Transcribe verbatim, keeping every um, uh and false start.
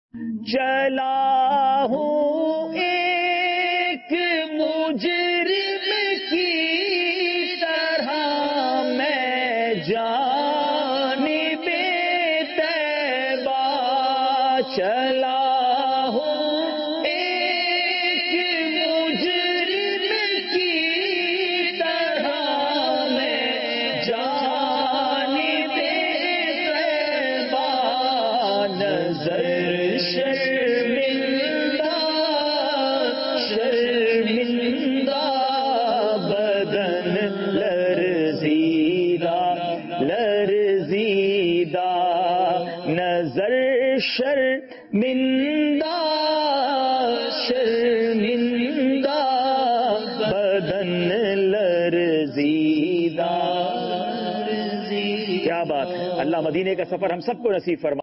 चला हूँ एक मुजरिम की तरह मैं जानिबे तैबा, चला हूँ एक मुजरिम की तरह मैं जानिबे तैबा, नजर शर्मिंदा शर्मिंदा बदन लरज़ीदा लरज़ीदा, नजर शर्मिंदा शर्मिंदा बदन लरज़ीदा। क्या बात है। अल्लाह मदीने का सफर हम सबको नसीब फरमा।